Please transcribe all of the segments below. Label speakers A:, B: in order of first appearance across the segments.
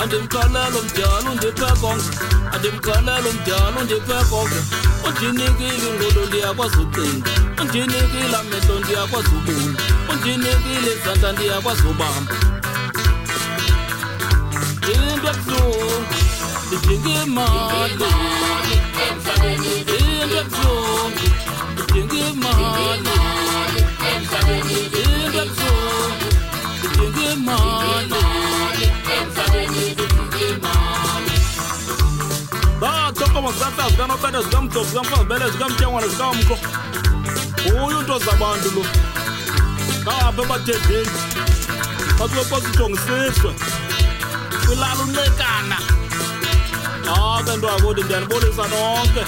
A: andimkhalela umdyalo ndiphe konke andimkhalela umdyalo ndiphe konke undinikile ingqondo ndiyakwazi ucinga undinikile amehlo ndiyakwazi ubona undinikile izandla ndiyakwazi ubamba into ebuhlungu ndidinga imali into ebuhlungu ndidinga imali into ebuhlungu ndidinga imali bathoko mazahlazi kanopete zikamdlovu zikamfazibele zikamtyangwana zikamko uyu nto zabantu lo ngapha ebathedeni basibepasijongisiswe kwilala uncekana ke nto akuthi ndiyanibonisa nonke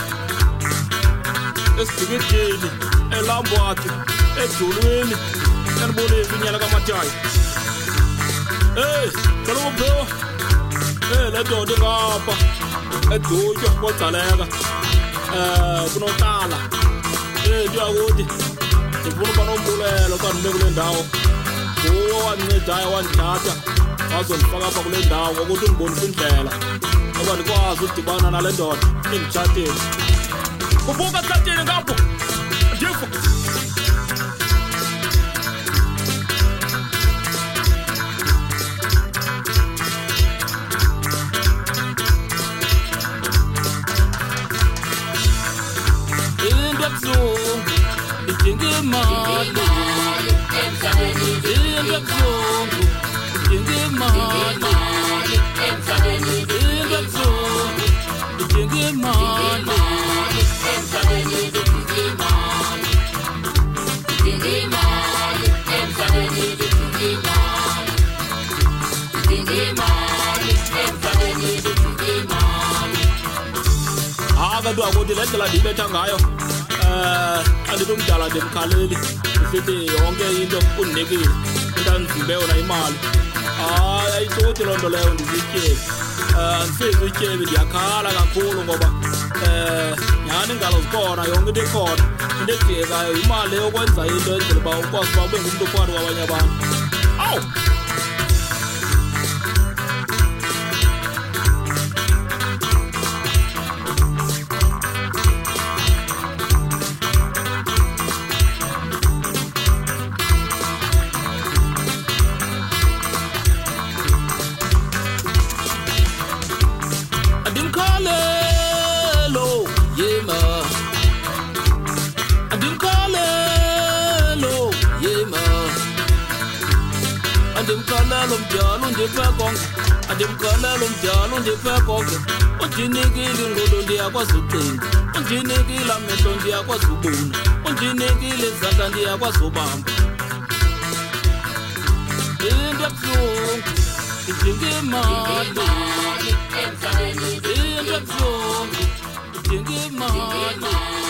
A: esidikidini elambwathi ejulwini yanibonisa inyala kamatyayo cela ukuphiwa le doda ngapha edutywa kogcaleka kunoqala nto yakuthi ndifuna uba nombulelo xa ndime kule ndawo nguwo wandincedidayo wandithatha wazondifaka apha kule ndawo ngokuthi undibonisa indlela oba ndikwazi udibana nale ndoda enditshateni kubuka tshateni ngapho ndifo into ebuhlungu ndidinga imali into ebuhlungu ndidinga imali into ebuhlungu ndidinga imali nto akuthi le ndlela ndiyibetha ngayo andibumdala ndimkhaleli ndisithi yonke into undinikile into andizimbe yona imali ayithuthi loo nto leyo ndizityebi andisizi utyebi ndiyakhala kakhulu ngoba nyhani ingalo zikhona yonke into ikhona into edingekayo imali yokwenza into enzela uba ukwazi uba ube ngumntu phakathi kwabanye abantu awu andimkhalela umdyalo ndiphe konke andimkhalela umdyalo ndiphe konke undinikile ingqondo ndiyakwazi ucinga undinikile amehlo ndiyakwazi ubona undinikile izandla ndiyakwazi ubamba into ebuhlungu ndidinga imali into ebuhlungu ndidinga imali